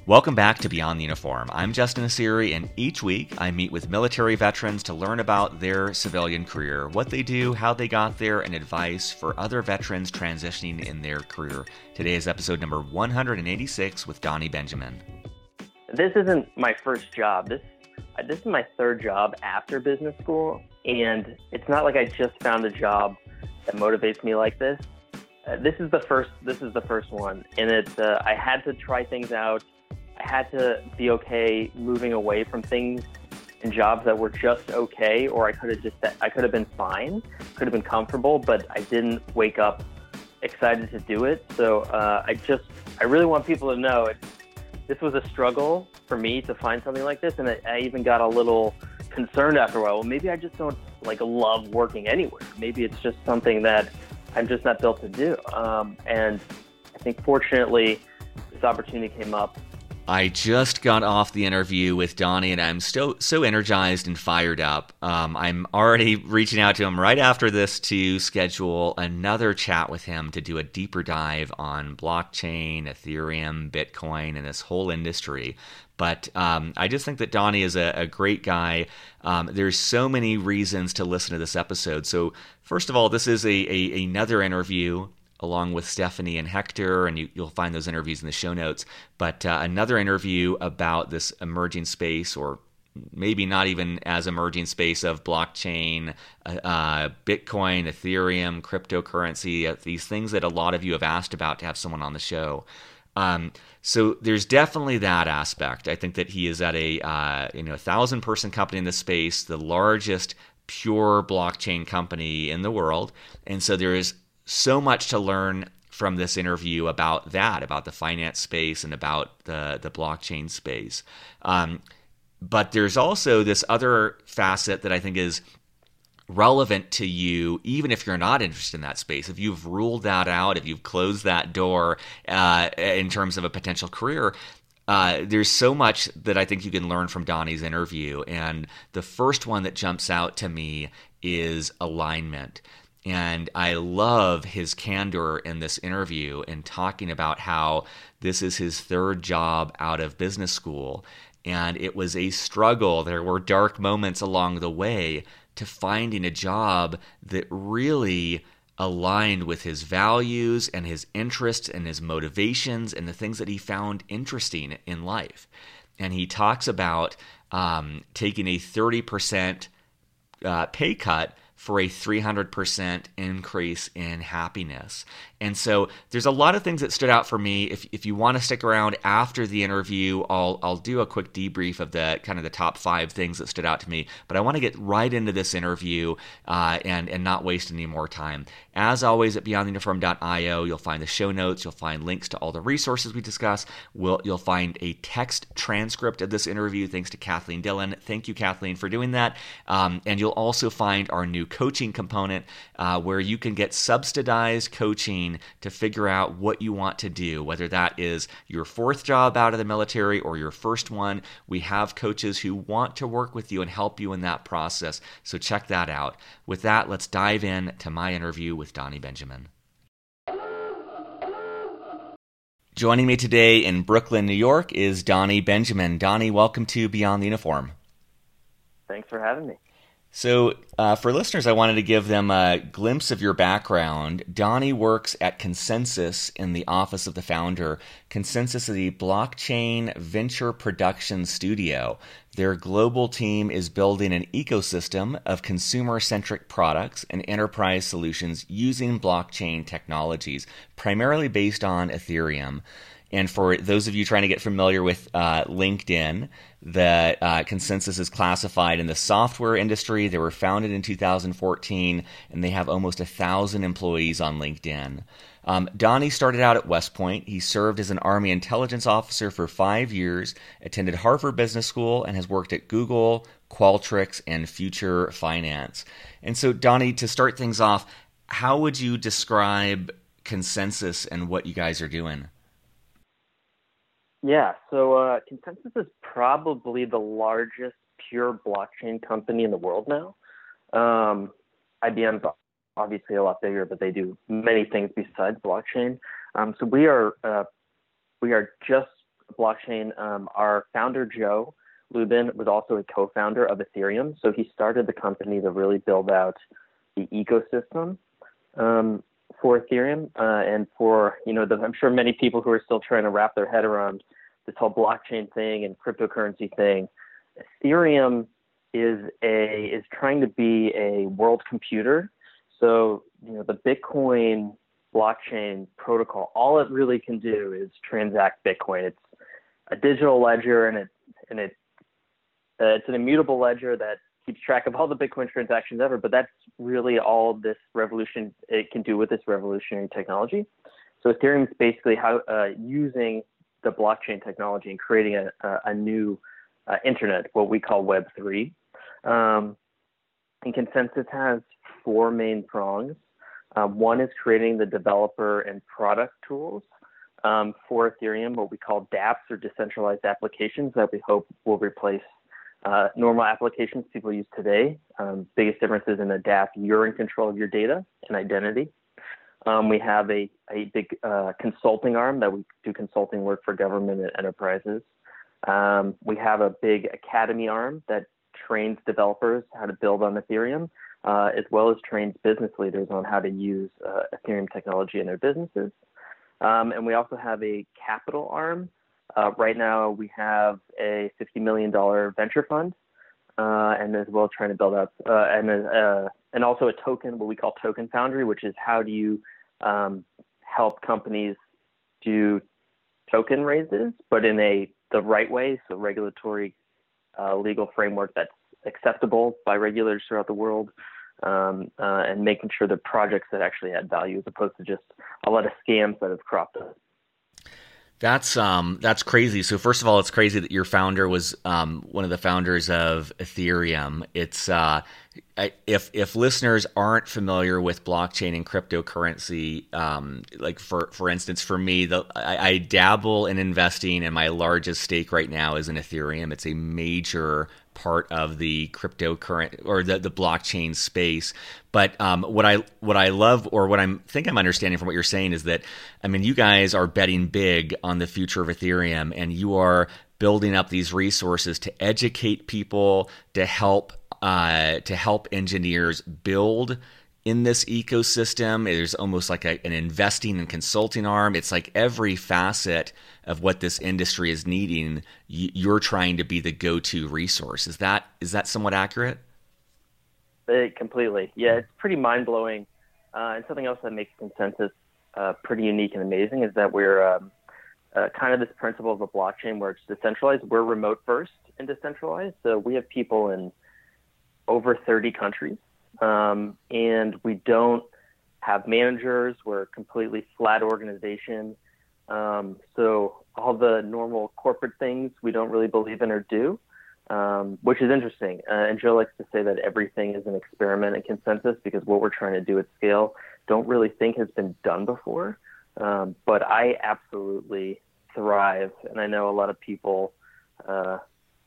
Welcome back to Beyond the Uniform. I'm Justin Asiri, and each week I meet with military veterans to learn about their civilian career, what they do, how they got there, and advice for other veterans transitioning in their career. Today is episode number 186 with Donnie Benjamin. This isn't my first job. This is my third job after business school, and it's not like I just found a job that motivates me like this. This is the first one, and I had to try things out. I had to be okay moving away from things and jobs that were just okay, or I could have been fine, could have been comfortable, but I didn't wake up excited to do it. So I really want people to know this was a struggle for me to find something like this, and I even got a little concerned after a while. Well, maybe I just don't love working anywhere. Maybe it's just something that I'm just not built to do. And I think fortunately this opportunity came up. I just got off the interview with Donnie, and I'm so energized and fired up. I'm already reaching out to him right after this to schedule another chat with him to do a deeper dive on blockchain, Ethereum, Bitcoin, and this whole industry. But I just think that Donnie is a great guy. There's so many reasons to listen to this episode. So first of all, this is another interview along with Stephanie and Hector, and you'll find those interviews in the show notes. But another interview about this emerging space, or maybe not even as emerging space, of blockchain, Bitcoin, Ethereum, cryptocurrency, these things that a lot of you have asked about to have someone on the show. So there's definitely that aspect. I think that he is at a 1,000-person company in this space, the largest pure blockchain company in the world, and so there is so much to learn from this interview about that, about the finance space and about the blockchain space. But there's also this other facet that I think is relevant to you, even if you're not interested in that space. If you've ruled that out, if you've closed that door in terms of a potential career, there's so much that I think you can learn from Donnie's interview. And the first one that jumps out to me is alignment. And I love his candor in this interview in talking about how this is his third job out of business school. And it was a struggle. There were dark moments along the way to finding a job that really aligned with his values and his interests and his motivations and the things that he found interesting in life. And he talks about taking a 30% pay cut for a 300% increase in happiness. And so there's a lot of things that stood out for me. If you want to stick around after the interview, I'll do a quick debrief of the kind of the top 5 things that stood out to me. But I want to get right into this interview and not waste any more time. As always, at beyondtheuniform.io, you'll find the show notes. You'll find links to all the resources we discuss. You'll find a text transcript of this interview, thanks to Kathleen Dillon. Thank you, Kathleen, for doing that. And you'll also find our new coaching component where you can get subsidized coaching to figure out what you want to do, whether that is your 4th job out of the military or your first one. We have coaches who want to work with you and help you in that process, so check that out. With that, let's dive in to my interview with Donnie Benjamin. Joining me today in Brooklyn, New York is Donnie Benjamin. Donnie, welcome to Beyond the Uniform. Thanks for having me. So for listeners, I wanted to give them a glimpse of your background. Donnie works at ConsenSys in the office of the founder. ConsenSys is a blockchain venture production studio. Their global team is building an ecosystem of consumer-centric products and enterprise solutions using blockchain technologies, primarily based on Ethereum. And for those of you trying to get familiar with LinkedIn, the ConsenSys is classified in the software industry. They were founded in 2014, and they have almost 1,000 employees on LinkedIn. Donnie started out at West Point. He served as an Army intelligence officer for 5 years, attended Harvard Business School, and has worked at Google, Qualtrics, and Future Finance. And so, Donnie, to start things off, how would you describe ConsenSys and what you guys are doing? Yeah, so ConsenSys is probably the largest pure blockchain company in the world now. IBM's obviously a lot bigger, but they do many things besides blockchain. So we are just blockchain. Our founder, Joe Lubin, was also a co-founder of Ethereum. So he started the company to really build out the ecosystem for Ethereum and for, I'm sure many people who are still trying to wrap their head around this whole blockchain thing and cryptocurrency thing. Ethereum is trying to be a world computer. So, the Bitcoin blockchain protocol, all it really can do is transact Bitcoin. It's a digital ledger, and it's an immutable ledger that keeps track of all the Bitcoin transactions ever. But that's really all this revolution it can do with this revolutionary technology. So Ethereum is basically using the blockchain technology and creating a new internet, what we call Web3. And Consensus has four main prongs. One is creating the developer and product tools for Ethereum, what we call dApps, or decentralized applications, that we hope will replace normal applications people use today. Biggest difference is in a dApp, you're in control of your data and identity. We have a big consulting arm that we do consulting work for government and enterprises. We have a big academy arm that trains developers how to build on Ethereum, as well as trains business leaders on how to use Ethereum technology in their businesses. And we also have a capital arm. Right now, we have a $50 million venture fund, and as well trying to build up, and also a token, what we call Token Foundry, which is how do you help companies do token raises, but in the right way, so regulatory legal framework that's acceptable by regulators throughout the world, and making sure they're projects that actually add value as opposed to just a lot of scams that have cropped up. That's crazy. So first of all, it's crazy that your founder was one of the founders of Ethereum. It's if listeners aren't familiar with blockchain and cryptocurrency, like for instance, for me, I dabble in investing, and my largest stake right now is in Ethereum. It's a major part of the cryptocurrency or the blockchain space. But what I love, or what I'm understanding from what you're saying, is that, I mean, you guys are betting big on the future of Ethereum, and you are building up these resources to educate people, to help engineers build in this ecosystem. There's almost like an investing and consulting arm. It's like every facet of what this industry is needing, you're trying to be the go-to resource. Is that somewhat accurate? Completely. Yeah, it's pretty mind-blowing. And something else that makes Consensus pretty unique and amazing is that we're kind of this principle of a blockchain where it's decentralized. We're remote first and decentralized. So we have people in over 30 countries. And we don't have managers. We're a completely flat organization. So all the normal corporate things we don't really believe in or do, which is interesting. And Joe likes to say that everything is an experiment in Consensus, because what we're trying to do at scale don't really think has been done before. But I absolutely thrive. And I know a lot of people at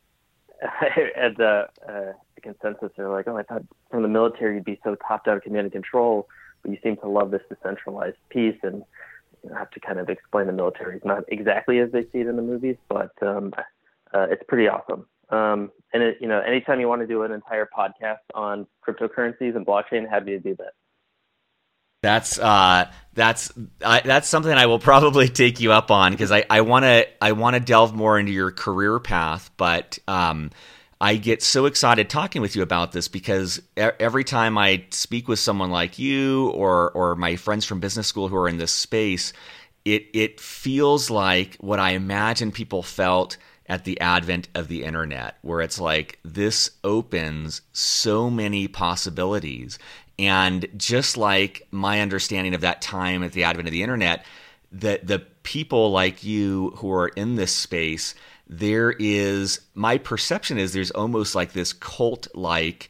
the Consensus are like, oh, I thought from the military you'd be so top-down command and control, but you seem to love this decentralized piece, and you have to kind of explain the military. It's not exactly as they see it in the movies, but it's pretty awesome. And anytime you want to do an entire podcast on cryptocurrencies and blockchain, happy to do that. That's something I will probably take you up on, because I want to delve more into your career path, but I get so excited talking with you about this, because every time I speak with someone like you or my friends from business school who are in this space, it feels like what I imagine people felt at the advent of the internet, where it's like, this opens so many possibilities. And just like my understanding of that time at the advent of the internet, the people like you who are in this space, my perception is there's almost like this cult-like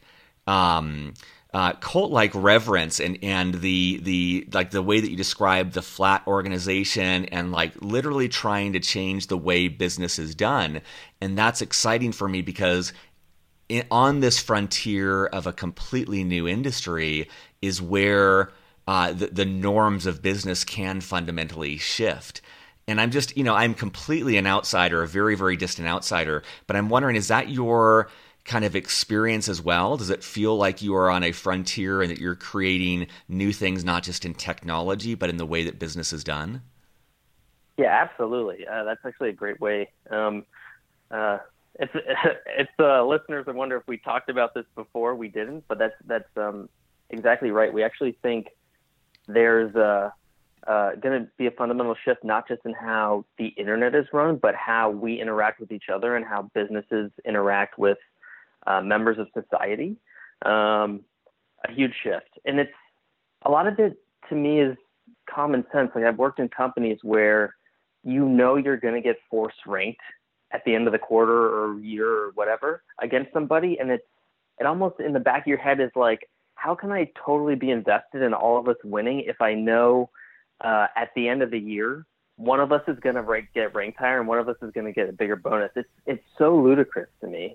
reverence and the like the way that you describe the flat organization and like literally trying to change the way business is done. And that's exciting for me, because on this frontier of a completely new industry is where the norms of business can fundamentally shift. And I'm just, I'm completely an outsider, a very, very distant outsider. But I'm wondering, is that your kind of experience as well? Does it feel like you are on a frontier and that you're creating new things, not just in technology, but in the way that business is done? Yeah, absolutely. That's actually a great way. It's listeners, I wonder if we talked about this before. We didn't, but that's exactly right. We actually think there's going to be a fundamental shift, not just in how the internet is run, but how we interact with each other and how businesses interact with members of society. A huge shift. And a lot of it to me is common sense. Like, I've worked in companies where you're going to get force ranked at the end of the quarter or year or whatever against somebody. And it almost in the back of your head is like, how can I totally be invested in all of us winning if I know at the end of the year, one of us is going to get ranked higher and one of us is going to get a bigger bonus? It's so ludicrous to me.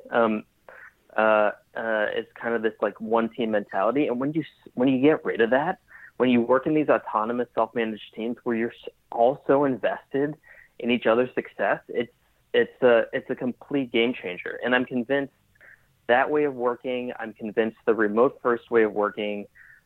It's kind of this like one team mentality. And when you get rid of that, when you work in these autonomous self-managed teams where you're all so invested in each other's success, it's a complete game changer. And I'm convinced that way of working, I'm convinced the remote first way of working,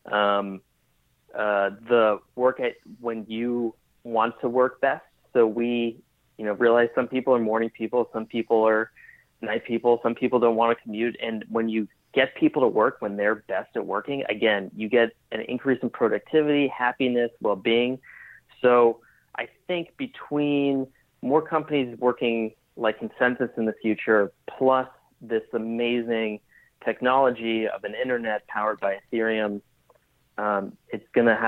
the work when you want to work best. So we, realize some people are morning people, some people are night people, some people don't want to commute. And when you get people to work when they're best at working, again, you get an increase in productivity, happiness, well-being. So I think between more companies working like Consensus in the future, plus this amazing technology of an internet powered by Ethereum, it's going to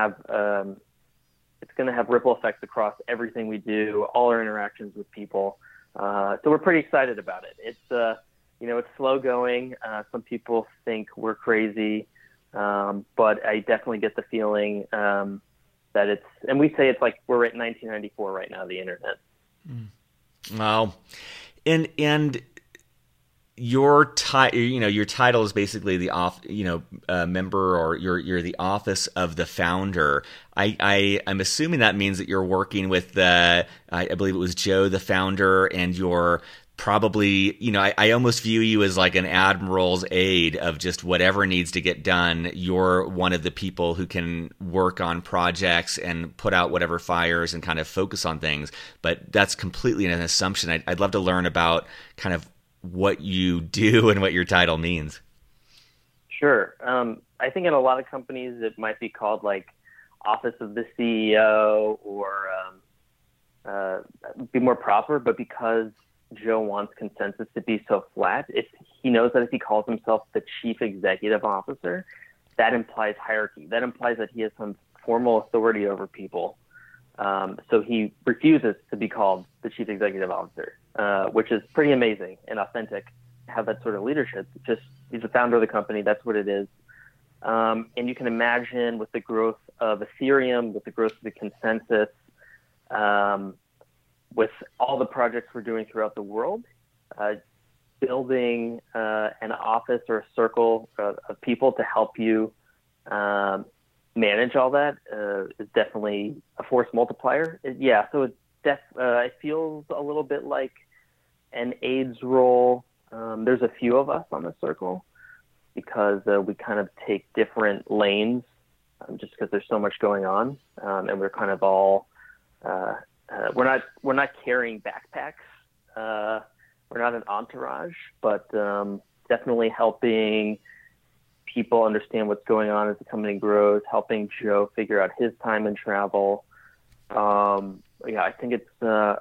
have ripple effects across everything we do, all our interactions with people. So we're pretty excited about it. It's slow going. Some people think we're crazy, but I definitely get the feeling that and we say it's like we're at 1994 right now, the internet. Wow. And your title is basically the member, or you're the office of the founder. I'm assuming that means that you're working with I believe it was Joe, the founder, and you're probably, I almost view you as like an admiral's aide of just whatever needs to get done. You're one of the people who can work on projects and put out whatever fires and kind of focus on things. But that's completely an assumption. I'd love to learn about kind of what you do and what your title means. Sure. I think in a lot of companies it might be called like Office of the CEO or be more proper, but because Joe wants Consensus to be so flat, he knows that if he calls himself the Chief Executive Officer, that implies hierarchy. That implies that he has some formal authority over people. So he refuses to be called the Chief Executive Officer, which is pretty amazing and authentic to have that sort of leadership. He's the founder of the company. That's what it is. And you can imagine with the growth of Ethereum, with the growth of the Consensus, with all the projects we're doing throughout the world, building an office or a circle of people to help you manage all that is definitely a force multiplier. So it feels a little bit like an aide's role. There's a few of us on the circle because we kind of take different lanes just because there's so much going on, and we're kind of all we're not carrying backpacks. We're not an entourage, but definitely helping people understand what's going on as the company grows, helping Joe figure out his time and travel. I think it's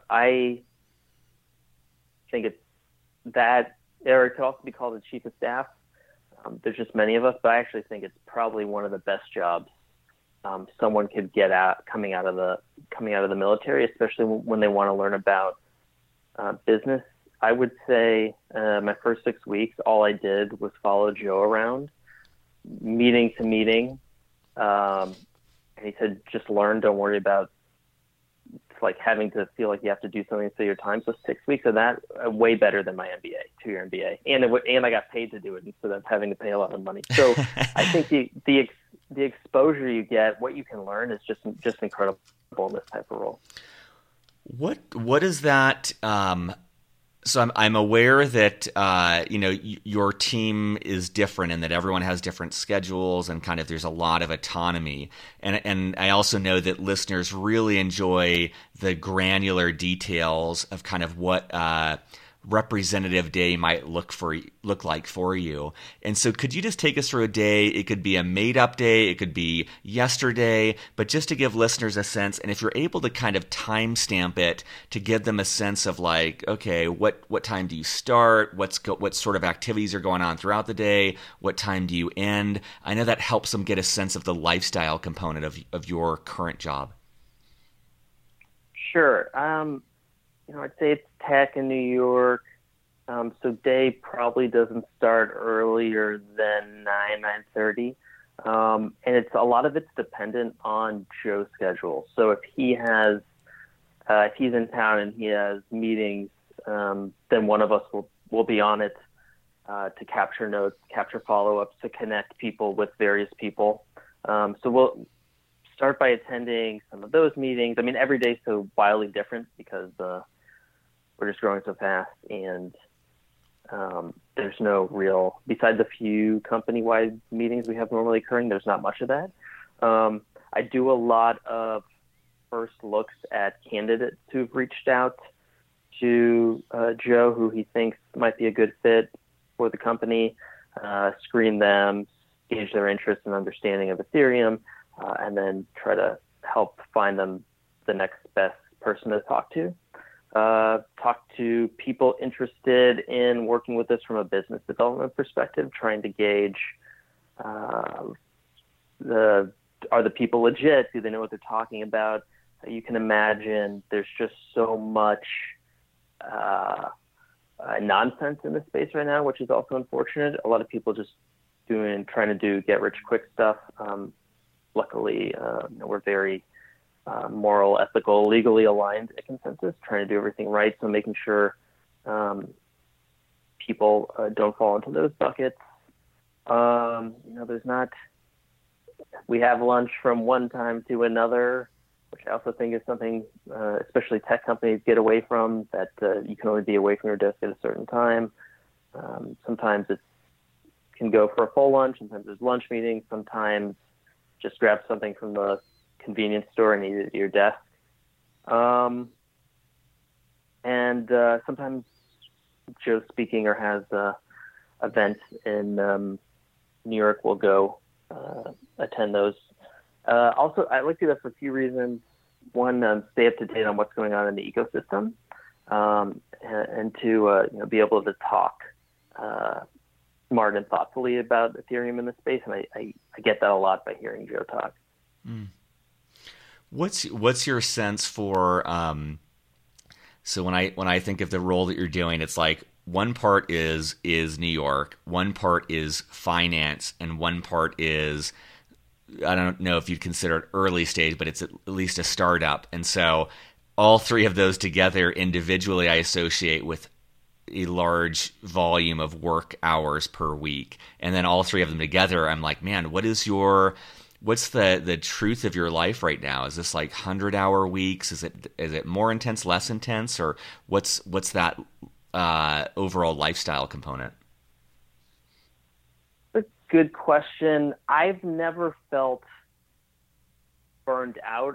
that, or it could also be called the chief of staff. There's just many of us, but I actually think it's probably one of the best jobs someone could get at coming out of the military, especially when they want to learn about business. I would say my first 6 weeks, all I did was follow Joe around, meeting to meeting. And he said, just learn, don't worry about like having to feel like you have to do something to fill your time. So 6 weeks of that, way better than my MBA, 2-year MBA. And I got paid to do it instead of having to pay a lot of money. So I think the exposure you get, what you can learn is just incredible in this type of role. What is that? So I'm aware that your team is different and that everyone has different schedules and kind of there's a lot of autonomy. And I also know that listeners really enjoy the granular details of kind of what representative day might look like for you. And so could you just take us through a day? It could be a made up day, it could be yesterday, but just to give listeners a sense, and if you're able to kind of timestamp it to give them a sense of like, okay, what time do you start? What sort of activities are going on throughout the day? What time do you end? I know that helps them get a sense of the lifestyle component of your current job. Sure. I'd say it's tech in New York. So day probably doesn't start earlier than 9:30. And a lot of it's dependent on Joe's schedule. So if he's in town and he has meetings, then one of us will be on it to capture notes, capture follow-ups, to connect people with various people. So we'll start by attending some of those meetings. I mean, every day is so wildly different because we're just growing so fast, and there's no real, besides a few company-wide meetings we have normally occurring, there's not much of that. I do a lot of first looks at candidates who've reached out to Joe, who he thinks might be a good fit for the company, screen them, gauge their interest and understanding of Ethereum, and then try to help find them the next best person to talk to. Talk to people interested in working with us from a business development perspective, trying to gauge are the people legit? Do they know what they're talking about? You can imagine there's just so much nonsense in the space right now, which is also unfortunate. A lot of people just trying to do get rich quick stuff. Luckily, we're very moral, ethical, legally aligned at Consensus, trying to do everything right. So making sure people don't fall into those buckets. We have lunch from one time to another, which I also think is something, especially tech companies get away from, that you can only be away from your desk at a certain time. Sometimes it can go for a full lunch. Sometimes there's lunch meetings. Sometimes just grab something from the convenience store and eat it at your desk. And sometimes Joe's speaking or has events in New York. We'll go attend those. Also, I like to do that for a few reasons. One, stay up to date on what's going on in the ecosystem, and two, be able to talk smart and thoughtfully about Ethereum in the space. And I get that a lot by hearing Joe talk. Mm. What's your sense for so when I think of the role that you're doing, it's like one part is New York, one part is finance, and one part is, I don't know if you'd consider it early stage, but it's at least a startup. And so all three of those together individually I associate with a large volume of work hours per week. And then all three of them together, I'm like, man, what's the truth of your life right now? Is this like 100-hour weeks? Is it more intense, less intense, or what's that overall lifestyle component? That's a good question. I've never felt burned out.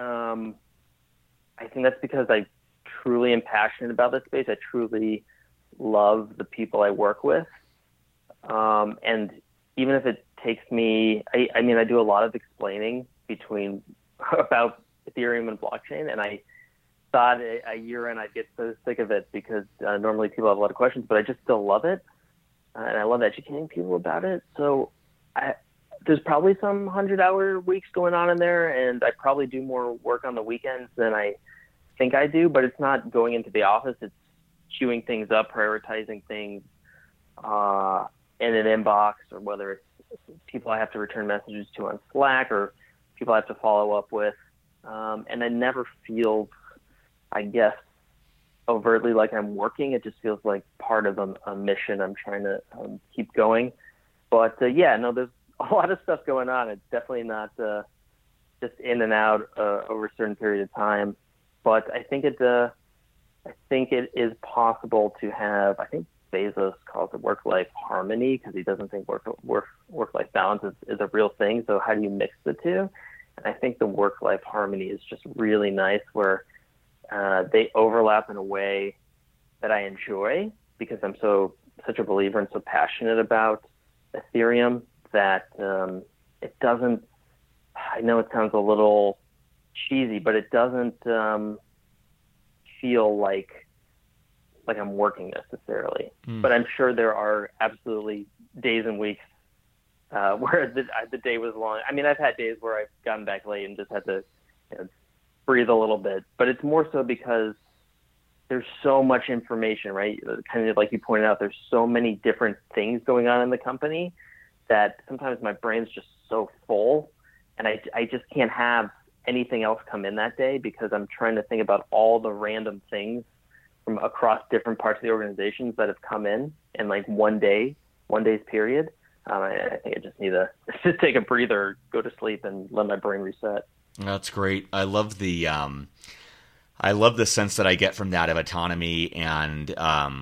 I think that's because I truly am passionate about this space. I truly love the people I work with. And even if it takes me, I do a lot of explaining about Ethereum and blockchain, and I thought a year in I'd get so sick of it because normally people have a lot of questions, but I just still love it, and I love educating people about it. So there's probably some 100-hour weeks going on in there, and I probably do more work on the weekends than I think I do, but it's not going into the office. It's queuing things up, prioritizing things in an inbox, or whether it's people I have to return messages to on Slack or people I have to follow up with. And I never feel, I guess, overtly like I'm working. It just feels like part of a mission I'm trying to keep going. But there's a lot of stuff going on. It's definitely not just in and out over a certain period of time. but I think it is possible to have. I think Bezos calls it work-life harmony because he doesn't think work-life balance is a real thing. So how do you mix the two? And I think the work-life harmony is just really nice, where they overlap in a way that I enjoy because I'm such a believer and so passionate about Ethereum that it doesn't. I know it sounds a little cheesy, but it doesn't feel like I'm working necessarily. But I'm sure there are absolutely days and weeks where the day was long. I mean, I've had days where I've gotten back late and just had to breathe a little bit. But it's more so because there's so much information, right? Kind of like you pointed out, there's so many different things going on in the company that sometimes my brain's just so full, and I just can't have anything else come in that day because I'm trying to think about all the random things from across different parts of the organizations that have come in like one day's period. I think I just need to just take a breather, go to sleep, and let my brain reset. That's great. I love the sense that I get from that of autonomy, and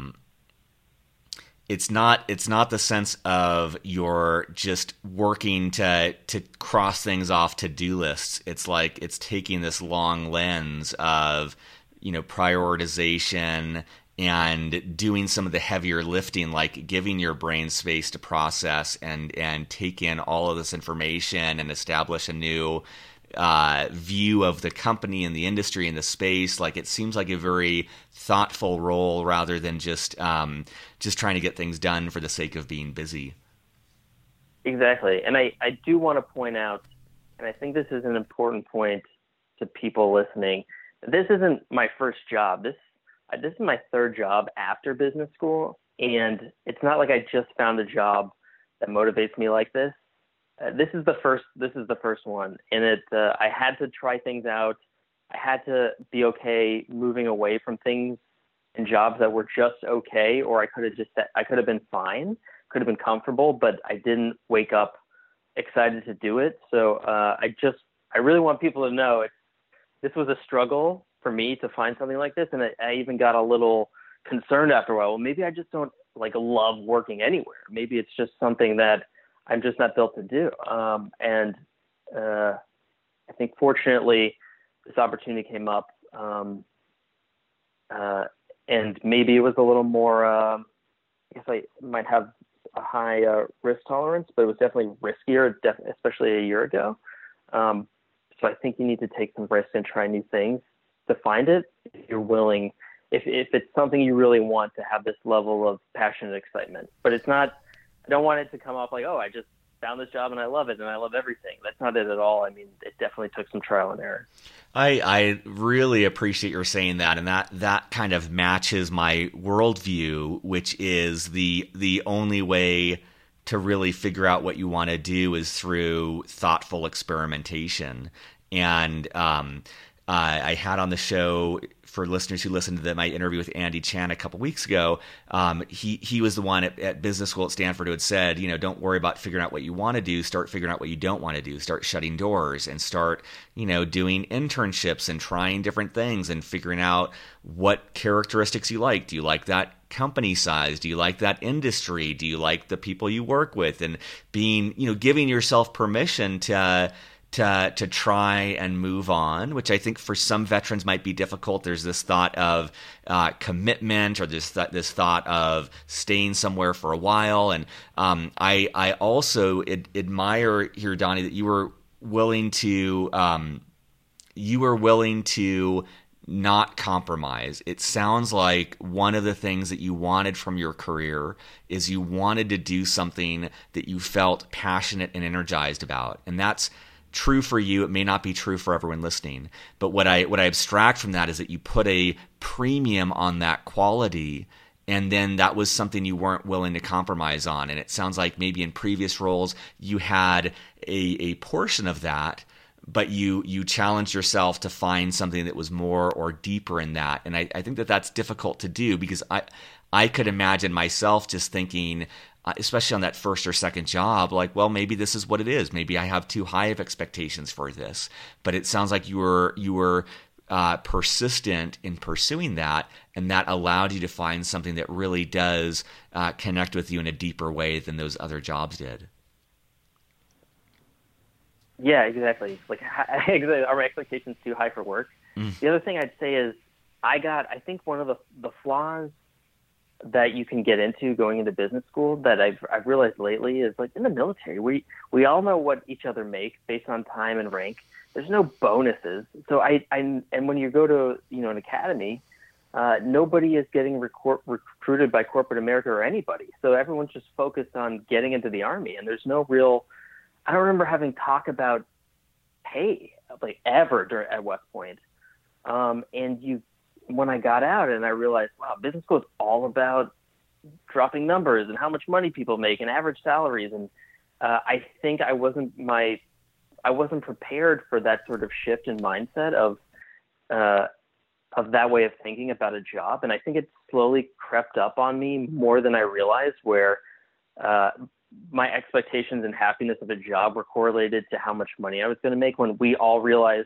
it's not the sense of you're just working to cross things off to-do lists. It's like it's taking this long lens of prioritization and doing some of the heavier lifting, like giving your brain space to process and take in all of this information and establish a new view of the company and the industry and the space. Like, it seems like a very thoughtful role rather than just trying to get things done for the sake of being busy. Exactly. And I do want to point out, and I think this is an important point to people listening, this isn't my first job. This is my third job after business school. And it's not like I just found a job that motivates me like this. This is the first one, and I had to try things out. I had to be okay moving away from things and jobs that were just okay, or I could have been fine, could have been comfortable, but I didn't wake up excited to do it. So I really want people to know this was a struggle for me to find something like this, and I even got a little concerned after a while. Well, maybe I just don't love working anywhere. Maybe it's just something that I'm just not built to do. And I think fortunately this opportunity came up, and maybe it was a little more, I guess I might have a high risk tolerance, but it was definitely riskier, especially a year ago. So I think you need to take some risks and try new things to find it if you're willing, if it's something you really want to have this level of passion and excitement. But it's not, I don't want it to come off like, oh, I just found this job and I love it and I love everything. That's not it at all. I mean, it definitely took some trial and error. I really appreciate your saying that, and that kind of matches my worldview, which is the only way to really figure out what you want to do is through thoughtful experimentation. And I had on the show, for listeners who listened to my interview with Andy Chan a couple weeks ago, he was the one at business school at Stanford who had said, don't worry about figuring out what you want to do. Start figuring out what you don't want to do. Start shutting doors and start, doing internships and trying different things and figuring out what characteristics you like. Do you like that company size? Do you like that industry? Do you like the people you work with? And being, giving yourself permission to try and move on, which I think for some veterans might be difficult. There's this thought of commitment, or this thought of staying somewhere for a while. And I also admire here, Donnie, that you were willing to not compromise. It sounds like one of the things that you wanted from your career is you wanted to do something that you felt passionate and energized about, and that's true for you. It may not be true for everyone listening, but what I abstract from that is that you put a premium on that quality, and then that was something you weren't willing to compromise on. And it sounds like maybe in previous roles you had a portion of that, but you challenged yourself to find something that was more or deeper in that. And I think that that's difficult to do, because I could imagine myself just thinking, especially on that first or second job, like, well, maybe this is what it is. Maybe I have too high of expectations for this. But it sounds like you were persistent in pursuing that, and that allowed you to find something that really does connect with you in a deeper way than those other jobs did. Yeah, exactly. Like are my expectations too high for work? The other thing I'd say is I think one of the flaws that you can get into going into business school that I've realized lately is, like, in the military, we all know what each other make based on time and rank. There's no bonuses. So and when you go to, an academy, nobody is getting recruited by corporate America or anybody. So everyone's just focused on getting into the Army, and there's no real. I don't remember having talk about pay, like, ever at West Point. When I got out and I realized, wow, business school is all about dropping numbers and how much money people make and average salaries. And I think I wasn't prepared for that sort of shift in mindset of that way of thinking about a job. And I think it slowly crept up on me more than I realized, where my expectations and happiness of a job were correlated to how much money I was going to make, when we all realized,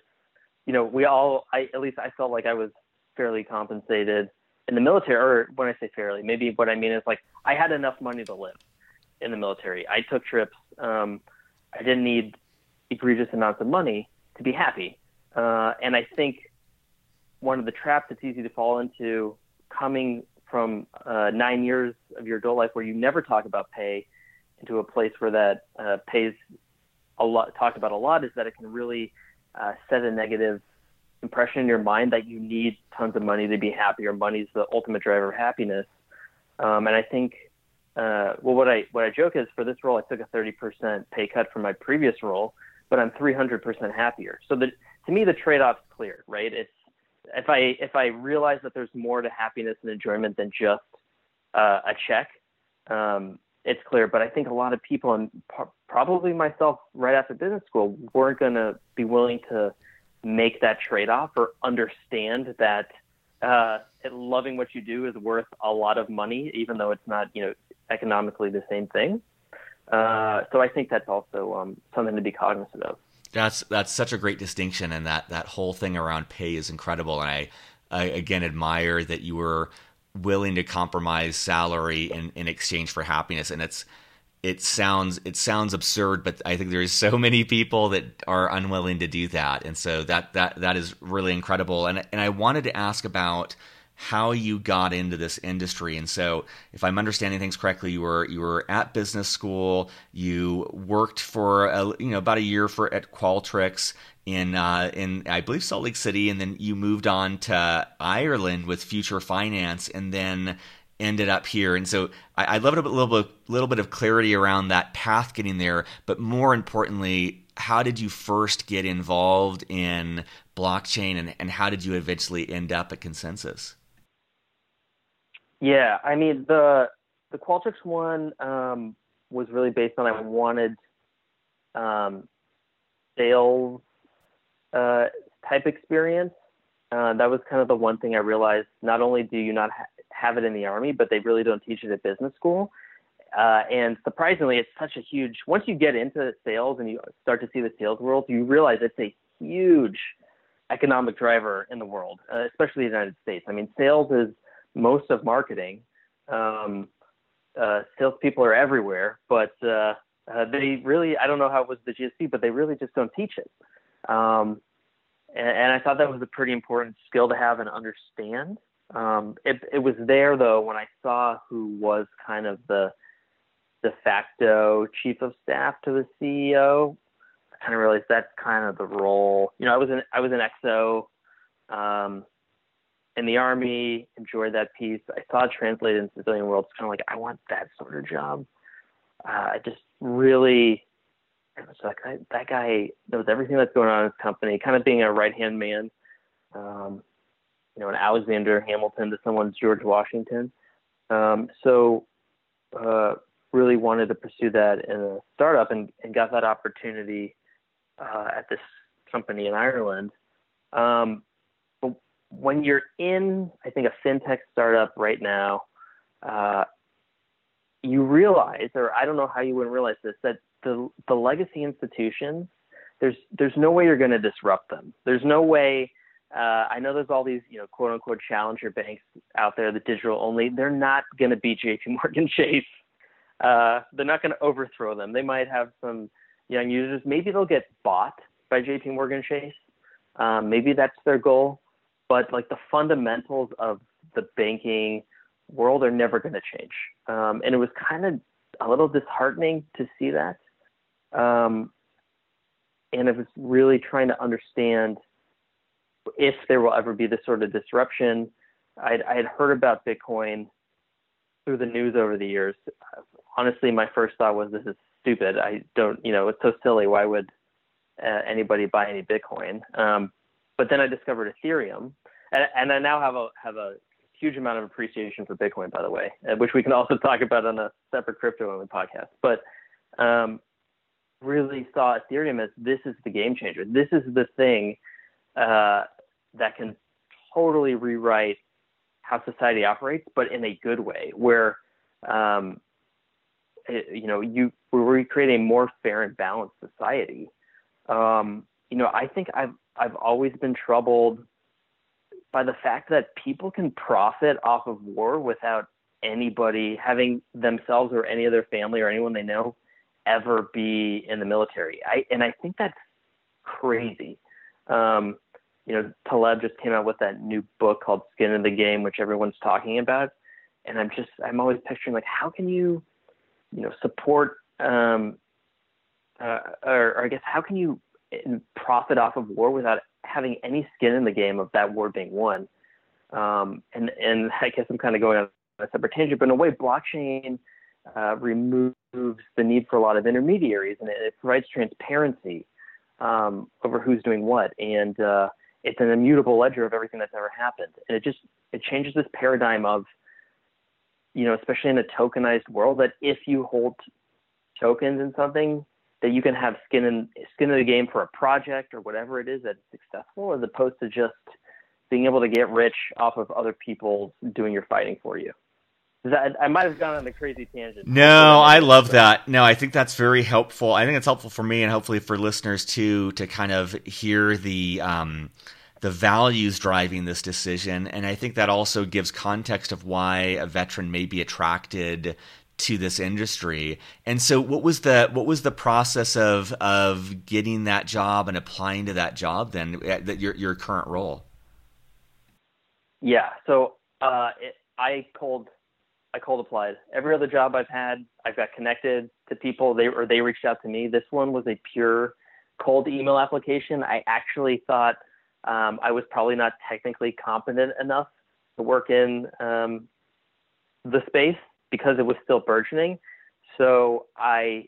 at least I felt like I was fairly compensated in the military. Or when I say fairly, maybe what I mean is, like, I had enough money to live in the military. I took trips. I didn't need egregious amounts of money to be happy. And I think one of the traps that's easy to fall into, coming from 9 years of your adult life where you never talk about pay, into a place where that pays a lot, talked about a lot, is that it can really set a negative impression in your mind that you need tons of money to be happy, or money's the ultimate driver of happiness. And I think, what I joke is, for this role, I took a 30% pay cut from my previous role, but I'm 300% happier. So to me, the trade-off's clear, right? It's if I realize that there's more to happiness and enjoyment than just a check, it's clear. But I think a lot of people, and probably myself right after business school, weren't going to be willing to make that trade-off, or understand that loving what you do is worth a lot of money, even though it's not, economically the same thing. So I think that's also something to be cognizant of. That's such a great distinction, and that whole thing around pay is incredible. And I again admire that you were willing to compromise salary in exchange for happiness. And it sounds absurd, but I think there's so many people that are unwilling to do that. And so that is really incredible. And I wanted to ask about how you got into this industry. And so, if I'm understanding things correctly, you were at business school. You worked for about a year at Qualtrics in I believe Salt Lake City, and then you moved on to Ireland with Future Finance, and then ended up here. And so I'd love a little bit of clarity around that path getting there, but more importantly, how did you first get involved in blockchain, and how did you eventually end up at Consensus? Yeah, I mean, the Qualtrics one was really based on, I wanted sales type experience. That was kind of the one thing I realized. Not only do you not have it in the Army, but they really don't teach it at business school. And surprisingly, it's such a huge, once you get into sales and you start to see the sales world, you realize it's a huge economic driver in the world, especially the United States. I mean, sales is most of marketing. Salespeople are everywhere, but they really, I don't know how it was the GSC, but they really just don't teach it. And I thought that was a pretty important skill to have and understand. It was there, though, when I saw who was kind of the de facto chief of staff to the CEO. I kind of realized that's kind of the role. I was an XO in the Army, enjoyed that piece. I saw it translated in the civilian world. It's kind of like, I want that sort of job. I just really, it was like, that guy knows everything that's going on in his company, kind of being a right-hand man, an Alexander Hamilton to someone's George Washington. So really wanted to pursue that in a startup, and got that opportunity at this company in Ireland. But when you're in, I think, a fintech startup right now, you realize, or I don't know how you wouldn't realize this, that the legacy institutions, there's no way you're going to disrupt them. There's no way I know there's all these, quote unquote challenger banks out there, the digital only. They're not going to beat JP Morgan Chase. They're not going to overthrow them. They might have some young users. Maybe they'll get bought by JP Morgan Chase. Maybe that's their goal. But like the fundamentals of the banking world are never going to change. And it was kind of a little disheartening to see that. And I was really trying to understand if there will ever be this sort of disruption. I had heard about Bitcoin through the news over the years. Honestly, my first thought was, this is stupid. I don't, it's so silly. Why would anybody buy any Bitcoin? But then I discovered Ethereum, and I now have a huge amount of appreciation for Bitcoin, by the way, which we can also talk about on a separate crypto-only podcast. But really saw Ethereum as, this is the game changer. This is the thing that can totally rewrite how society operates, but in a good way, where we create a more fair and balanced society. I think I've always been troubled by the fact that people can profit off of war without anybody having themselves or any of their family or anyone they know ever be in the military. I think that's crazy. Taleb just came out with that new book called Skin in the Game, which everyone's talking about. And I'm always picturing, like, how can you, support, or I guess, how can you profit off of war without having any skin in the game of that war being won? And I guess I'm kind of going on a separate tangent, but in a way, blockchain removes the need for a lot of intermediaries, and it provides transparency over who's doing what. And it's an immutable ledger of everything that's ever happened. And it changes this paradigm of, especially in a tokenized world, that if you hold tokens in something, that you can have skin in the game for a project or whatever it is that's successful, as opposed to just being able to get rich off of other people doing your fighting for you. I might have gone on a crazy tangent. No, I love that. No, I think that's very helpful. I think it's helpful for me and hopefully for listeners too, to kind of hear the values driving this decision. And I think that also gives context of why a veteran may be attracted to this industry. And so what was the process of getting that job and applying to that job then, your current role? Yeah. So I cold applied. Every other job I've had, I've got connected to people. They reached out to me. This one was a pure cold email application. I actually thought I was probably not technically competent enough to work in the space because it was still burgeoning. So I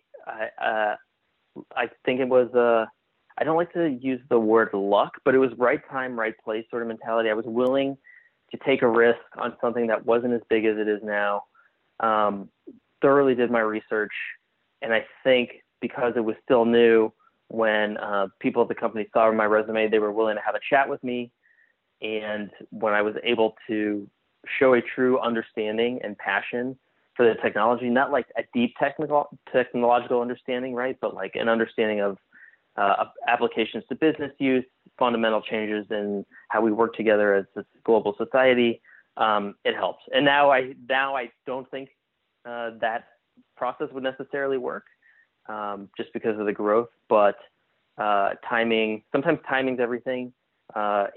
think it was I don't like to use the word luck, but it was right time, right place sort of mentality. I was willing to take a risk on something that wasn't as big as it is now. Thoroughly did my research, and I think because it was still new, when people at the company saw my resume, they were willing to have a chat with me. And when I was able to show a true understanding and passion for the technology, not like a deep technological understanding, right, but like an understanding of applications to business use, fundamental changes in how we work together as a global society, it helps. And now I don't think that process would necessarily work, just because of the growth. But timing's everything. I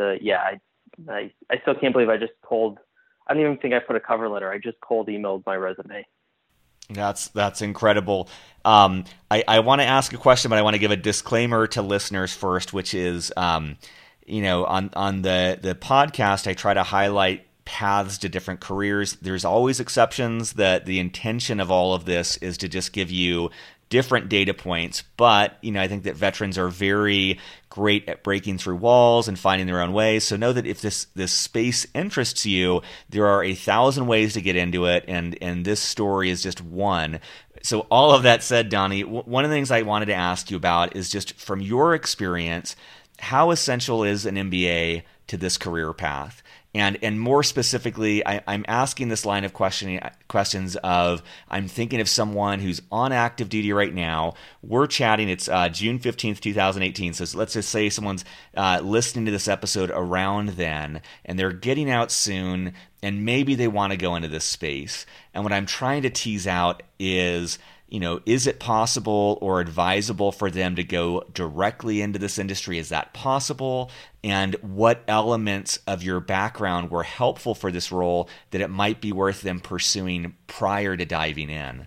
still can't believe I don't even think I put a cover letter. I just cold emailed my resume. That's incredible. I want to ask a question, but I want to give a disclaimer to listeners first, which is, on the podcast, I try to highlight paths to different careers. There's always exceptions. That the intention of all of this is to just give you different data points, but I think that veterans are very great at breaking through walls and finding their own ways. So know that if this space interests you, there are 1,000 ways to get into it, and this story is just one. So all of that said, Donnie, one of the things I wanted to ask you about is just from your experience, how essential is an MBA to this career path? And more specifically, I'm asking this line of questions of, I'm thinking of someone who's on active duty right now. We're chatting. It's June 15th, 2018. So let's just say someone's listening to this episode around then, and they're getting out soon, and maybe they want to go into this space. And what I'm trying to tease out is, is it possible or advisable for them to go directly into this industry? Is that possible? And what elements of your background were helpful for this role that it might be worth them pursuing prior to diving in?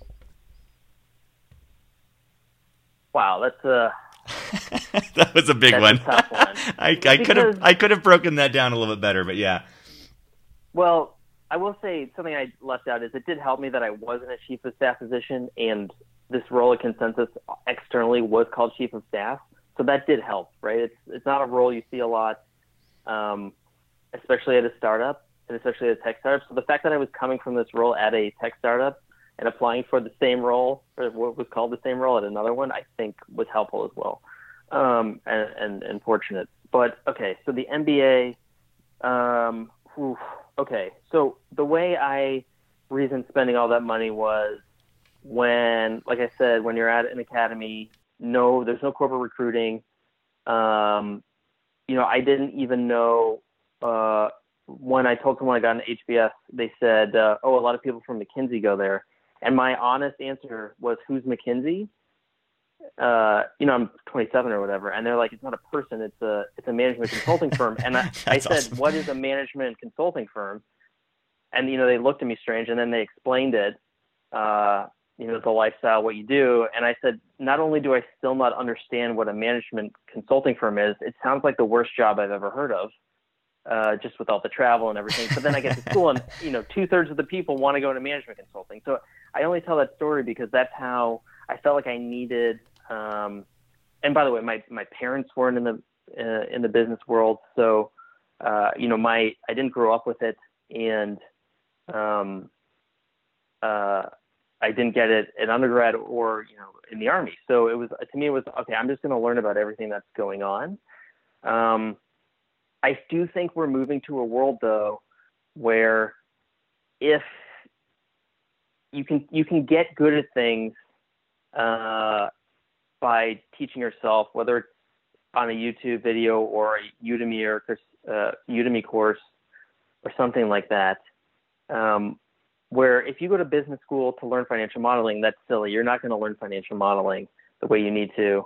Wow, that's a that was a big one. A tough one. I could have broken that down a little bit better, but yeah. Well, I will say something I left out is it did help me that I wasn't a chief of staff position, and this role at Consensus externally was called chief of staff. So that did help, right? It's not a role you see a lot, especially at a startup and especially at a tech startup. So the fact that I was coming from this role at a tech startup and applying for the same role, or what was called the same role at another one, I think was helpful as well, and fortunate. But okay, so the MBA, okay, so the way I reasoned spending all that money was when, like I said, when you're at an academy, there's no corporate recruiting. I didn't even know, when I told someone I got an HBS, they said, a lot of people from McKinsey go there. And my honest answer was, who's McKinsey? I'm 27 or whatever. And they're like, it's not a person, it's a management consulting firm. And I said, awesome. What is a management consulting firm? And, they looked at me strange, and then they explained it, the lifestyle, what you do. And I said, not only do I still not understand what a management consulting firm is, it sounds like the worst job I've ever heard of, just with all the travel and everything. But then I get to school and, 2/3 of the people want to go into management consulting. So I only tell that story because that's how I felt like I needed, and by the way, my parents weren't in the business world. So, I didn't grow up with it, and, I didn't get it in undergrad or, in the Army. So to me, it was, okay, I'm just going to learn about everything that's going on. I do think we're moving to a world, though, where if you can get good at things by teaching yourself, whether it's on a YouTube video or a Udemy course or something like that, where if you go to business school to learn financial modeling, that's silly. You're not going to learn financial modeling the way you need to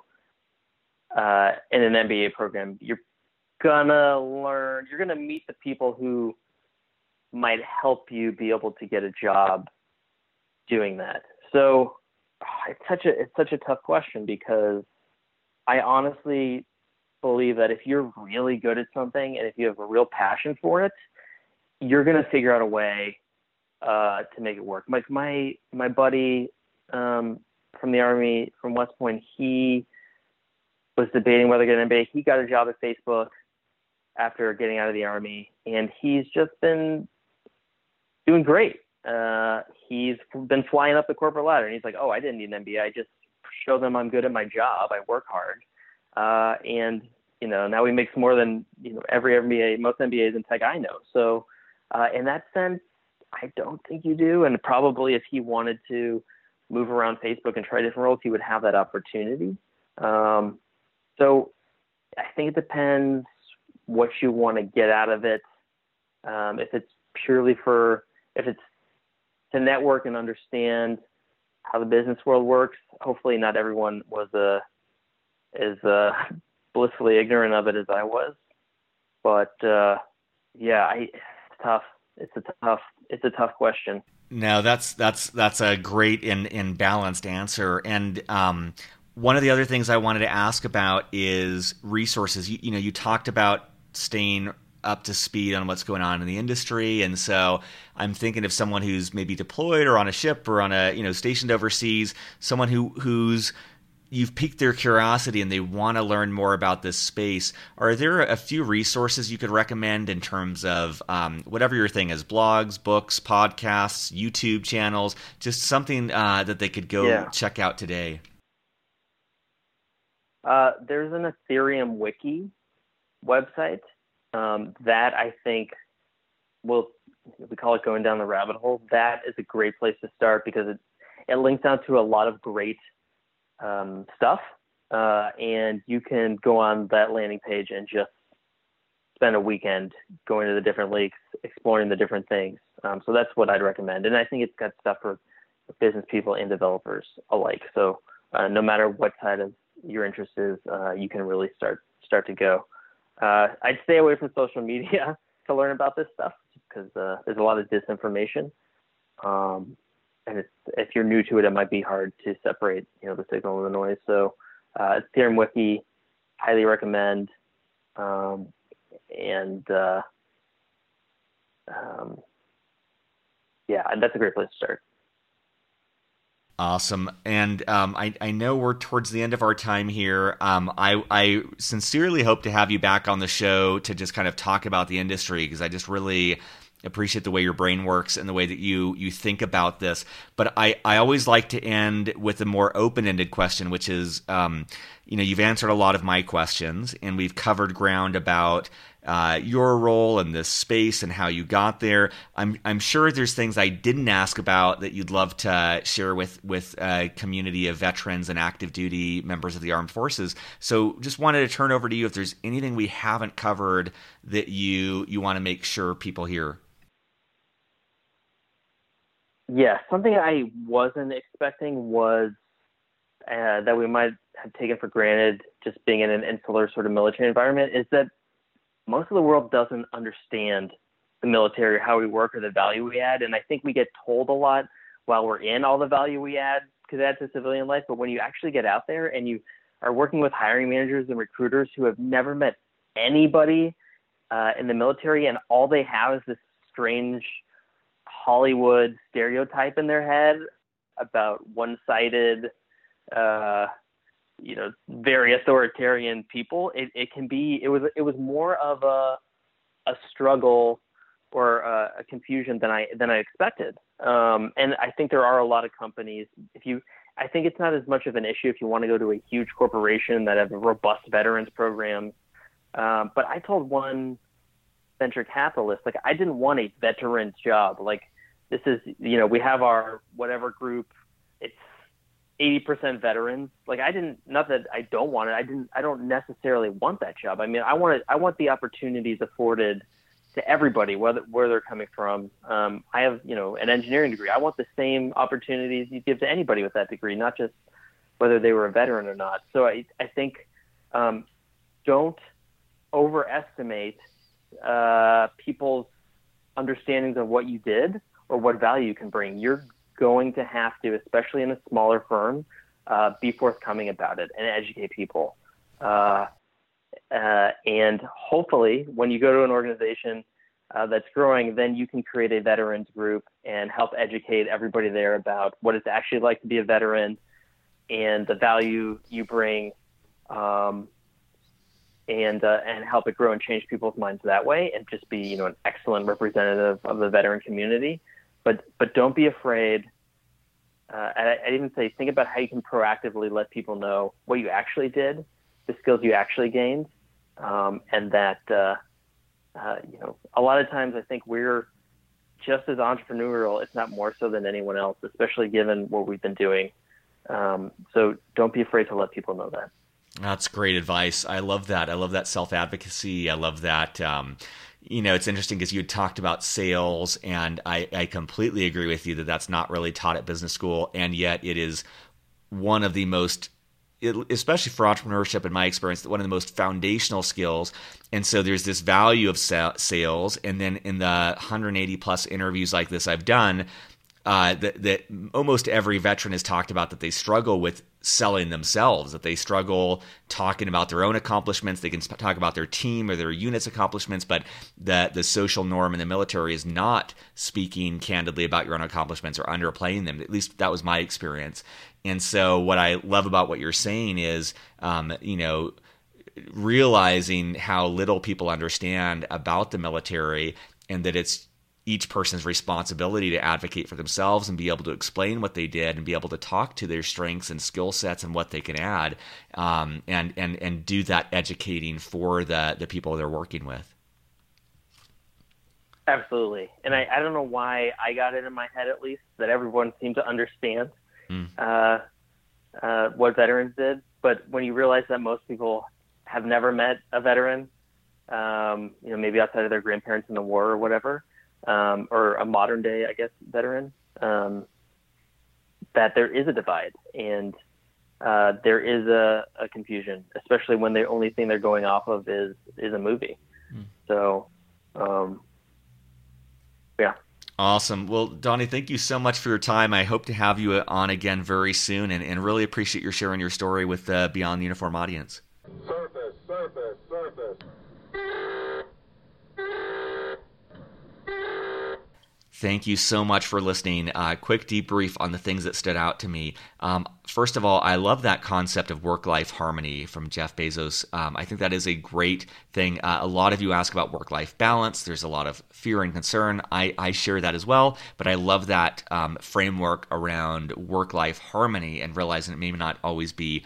in an MBA program. You're going to meet the people who might help you be able to get a job doing that. So it's such a tough question, because I honestly believe that if you're really good at something and if you have a real passion for it, you're going to figure out a way to make it work. Like my buddy from the Army, from West Point, he was debating whether to get an MBA. He got a job at Facebook after getting out of the Army, and he's just been doing great. He's been flying up the corporate ladder, and he's like, oh, I didn't need an MBA. I just show them I'm good at my job. I work hard. And, now he makes more than, every MBA, most MBAs in tech I know. So in that sense, I don't think you do. And probably if he wanted to move around Facebook and try different roles, he would have that opportunity. So I think it depends what you want to get out of it. If it's if it's to network and understand how the business world works, hopefully not everyone is blissfully ignorant of it as I was. But it's tough. It's a tough question. No, that's a great and balanced answer. And one of the other things I wanted to ask about is resources. You talked about staying up to speed on what's going on in the industry, and so I'm thinking of someone who's maybe deployed or on a ship or on a stationed overseas, someone who's you've piqued their curiosity and they want to learn more about this space. Are there a few resources you could recommend in terms of whatever your thing is, blogs, books, podcasts, YouTube channels, just something that they could go check out today? There's an Ethereum wiki website that I think we call it going down the rabbit hole. That is a great place to start because it links out to a lot of great stuff, and you can go on that landing page and just spend a weekend going to the different lakes, exploring the different things. So that's what I'd recommend. And I think it's got stuff for business people and developers alike. So no matter what side of your interest is, you can really start to go. I'd stay away from social media to learn about this stuff because there's a lot of disinformation. And if you're new to it, it might be hard to separate, the signal and the noise. So Ethereum Wiki, highly recommend. Yeah, that's a great place to start. Awesome. And I know we're towards the end of our time here. I sincerely hope to have you back on the show to just kind of talk about the industry, because I just really appreciate the way your brain works and the way that you think about this. But I always like to end with a more open-ended question, which is, you've answered a lot of my questions, and we've covered ground about your role in this space and how you got there. I'm sure there's things I didn't ask about that you'd love to share with a community of veterans and active duty members of the armed forces. So just wanted to turn over to you if there's anything we haven't covered that you want to make sure people hear. Yeah, something I wasn't expecting was that we might have taken for granted just being in an insular sort of military environment is that most of the world doesn't understand the military, or how we work, or the value we add. And I think we get told a lot while we're in all the value we add could add to civilian life. But when you actually get out there and you are working with hiring managers and recruiters who have never met anybody in the military, and all they have is this strange Hollywood stereotype in their head about one-sided, very authoritarian people, it was more of a struggle or a confusion than I expected. And I think there are a lot of companies. I think it's not as much of an issue if you want to go to a huge corporation that have a robust veterans program. But I told one venture capitalist, like, I didn't want a veterans job. Like, this is, we have our whatever group, it's 80% veterans. Like, not that I don't want it. I don't necessarily want that job. I mean, I want the opportunities afforded to everybody, where they're coming from. I have, an engineering degree. I want the same opportunities you give to anybody with that degree, not just whether they were a veteran or not. So I think, don't overestimate people's understandings of what you did or what value you can bring. You're going to have to, especially in a smaller firm, be forthcoming about it and educate people. And hopefully when you go to an organization that's growing, then you can create a veterans group and help educate everybody there about what it's actually like to be a veteran and the value you bring, and help it grow and change people's minds that way, and just be, an excellent representative of the veteran community. But don't be afraid. I'd even say, think about how you can proactively let people know what you actually did, the skills you actually gained, and that, a lot of times I think we're just as entrepreneurial, if not more so, than anyone else, especially given what we've been doing. So don't be afraid to let people know that. That's great advice. I love that. I love that self-advocacy. I love that. It's interesting because you had talked about sales, and I completely agree with you that that's not really taught at business school, and yet it is one of the most, especially for entrepreneurship in my experience, one of the most foundational skills. And so there's this value of sales, and then in the 180 plus interviews like this I've done, that almost every veteran has talked about that they struggle with selling themselves, that they struggle talking about their own accomplishments. They can talk about their team or their unit's accomplishments, but the social norm in the military is not speaking candidly about your own accomplishments or underplaying them. At least that was my experience. And so what I love about what you're saying is, realizing how little people understand about the military, and that it's each person's responsibility to advocate for themselves and be able to explain what they did and be able to talk to their strengths and skill sets and what they can add, and do that educating for the people they're working with. Absolutely. And I don't know why I got it in my head, at least, that everyone seemed to understand what veterans did. But when you realize that most people have never met a veteran, maybe outside of their grandparents in the war or whatever, or a modern day, I guess, veteran, that there is a divide and there is a confusion, especially when the only thing they're going off of is a movie. So, yeah. Awesome. Well, Donnie, thank you so much for your time. I hope to have you on again very soon, and really appreciate your sharing your story with the Beyond the Uniform audience. Surface. Thank you so much for listening. Quick debrief on the things that stood out to me. First of all, I love that concept of work-life harmony from Jeff Bezos. I think that is a great thing. A lot of you ask about work-life balance. There's a lot of fear and concern. I share that as well, but I love that framework around work-life harmony and realizing it may not always be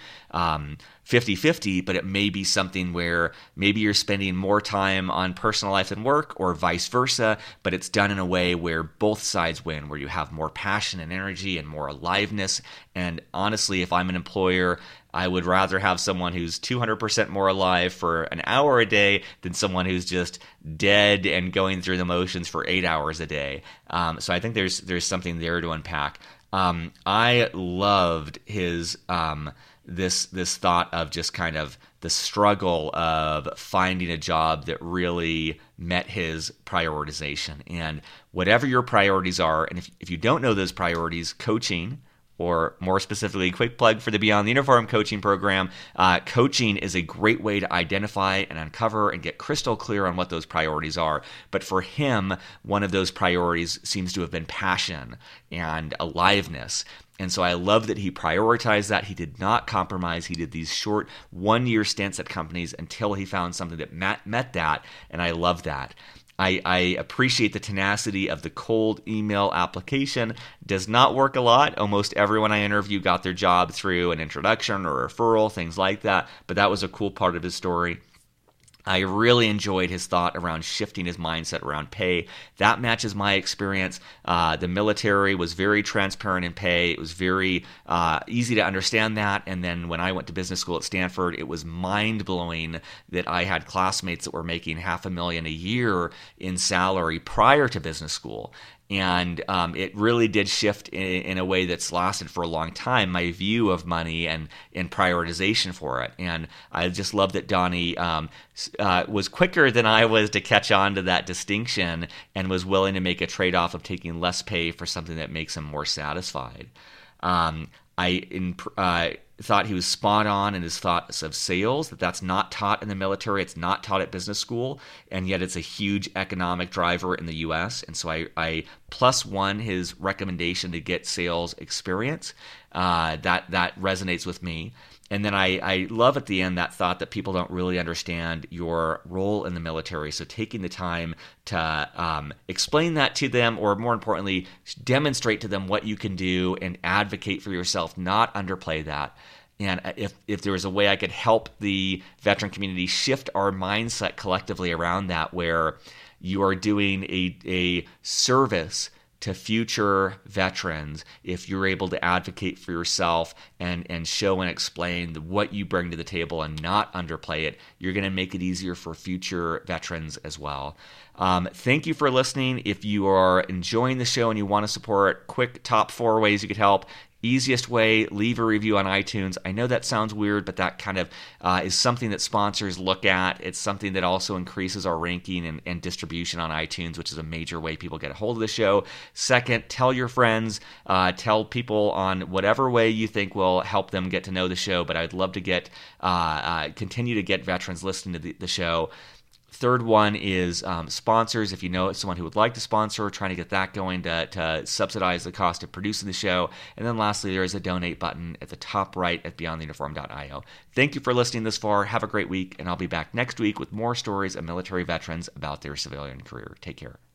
50-50, but it may be something where maybe you're spending more time on personal life than work or vice versa, but it's done in a way where both sides win, where you have more passion and energy and more aliveness. And honestly, if I'm an employer, I would rather have someone who's 200% more alive for an hour a day than someone who's just dead and going through the motions for 8 hours a day. So I think there's something there to unpack. I loved his this thought of just kind of the struggle of finding a job that really met his prioritization. And whatever your priorities are, and if you don't know those priorities, coaching, or more specifically, quick plug for the Beyond the Uniform coaching program, coaching is a great way to identify and uncover and get crystal clear on what those priorities are. But for him, one of those priorities seems to have been passion and aliveness. And so I love that he prioritized that. He did not compromise. He did these short one-year stints at companies until he found something that met that, and I love that. I appreciate the tenacity of the cold email application. Does not work a lot. Almost everyone I interview got their job through an introduction or referral, things like that. But that was a cool part of his story. I really enjoyed his thought around shifting his mindset around pay. That matches my experience. The military was very transparent in pay. It was very easy to understand that. And then when I went to business school at Stanford, it was mind-blowing that I had classmates that were making $500,000 a year in salary prior to business school. And it really did shift in a way that's lasted for a long time, my view of money and prioritization for it. And I just love that Donnie was quicker than I was to catch on to that distinction and was willing to make a trade-off of taking less pay for something that makes him more satisfied. I thought he was spot on in his thoughts of sales, that's not taught in the military, it's not taught at business school, and yet it's a huge economic driver in the U.S. And so I +1 his recommendation to get sales experience. That resonates with me. And then I love at the end that thought that people don't really understand your role in the military. So taking the time to explain that to them, or more importantly, demonstrate to them what you can do and advocate for yourself, not underplay that. And if there was a way I could help the veteran community shift our mindset collectively around that, where you are doing a service to future veterans if you're able to advocate for yourself and show and explain what you bring to the table and not underplay it, you're going to make it easier for future veterans as well. Thank you for listening. If you are enjoying the show and you want to support, quick top 4 ways you could help. Easiest way, leave a review on iTunes. I know that sounds weird, but that kind of is something that sponsors look at. It's something that also increases our ranking and distribution on iTunes, which is a major way people get a hold of the show. Second, tell your friends, tell people on whatever way you think will help them get to know the show. But I'd love to continue to get veterans listening to the show. Third one is sponsors. If you know someone who would like to sponsor, trying to get that going to subsidize the cost of producing the show. And then lastly, there is a donate button at the top right at beyondtheuniform.io. Thank you for listening this far. Have a great week, and I'll be back next week with more stories of military veterans about their civilian career. Take care.